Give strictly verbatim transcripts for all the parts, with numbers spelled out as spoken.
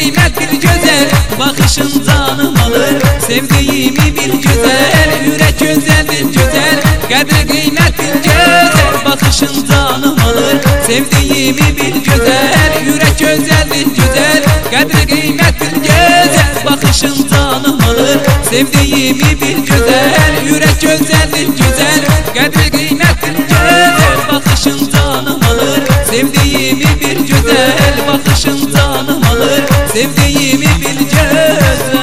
kıymetli güzel, bakışın canım alır. Sevdiğimi bil güzel, yürek güzeldir güzel, kadri kıymetli güzel, bakışın canım alır. Sevdiğimi bil güzel, yürek güzeldir güzel, kadri kıymetli güzel, bakışın canım alır. Sevdiğimi bil güzel, yürek güzeldir güzel, kadri kıymetli güzel, bakışın canım alır. Sevdiğimi bil güzel, bakışın canım alır. Sevdiğimi bil güzel.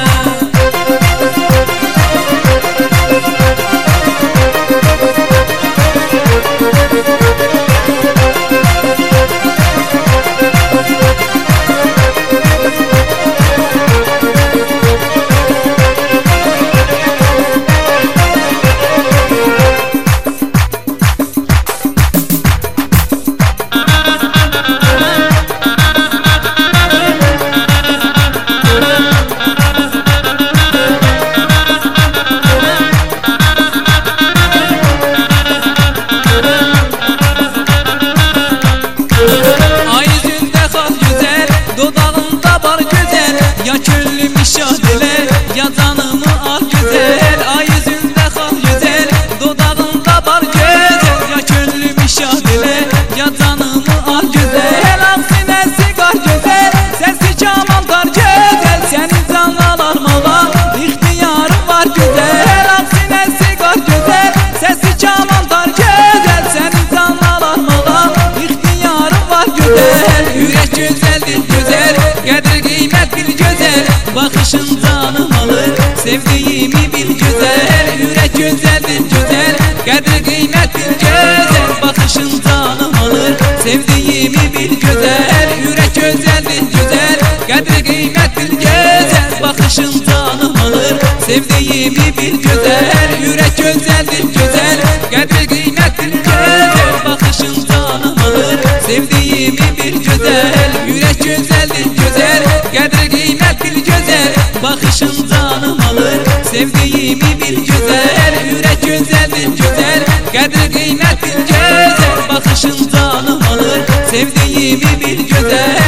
Ya köllüm işadele, ya canımı al güzel. Ay yüzünde kal güzel, dudağında bar güzel. Ya köllüm işadele, ya canımı al güzel. Aksine sigar güzel, sesi kaman dar güzel. Senin canlılar mala, ihtiyarın var güzel. Aksine sigar güzel, sesi kaman dar güzel. Senin canlılar mala, ihtiyarın var güzel. Yürek güzeldir güzel, kadri kıymet bil güzel, bakışın canım alır. Sevdiğimi bil güzel, yürek güzeldir güzel, kadri kıymet bil güzel, bakışın canım alır. Sevdiğimi bil güzel, yürek güzeldir güzel, kadri kıymet bil güzel, bakışın canım alır. Sevdiğimi bil güzel, yürek güzeldir güzel, kadri kıymet bil güzel, bakışın canım alır. Sevdiğimi bil güzel, yürek güzeldir güzel, kadri kıymet bil güzel, bakışın canım alır. Sevdiğimi bil güzel, yürek güzeldir güzel, kadri kıymet bil güzel, bakışın canım alır. Sevdiğimi bil güzel.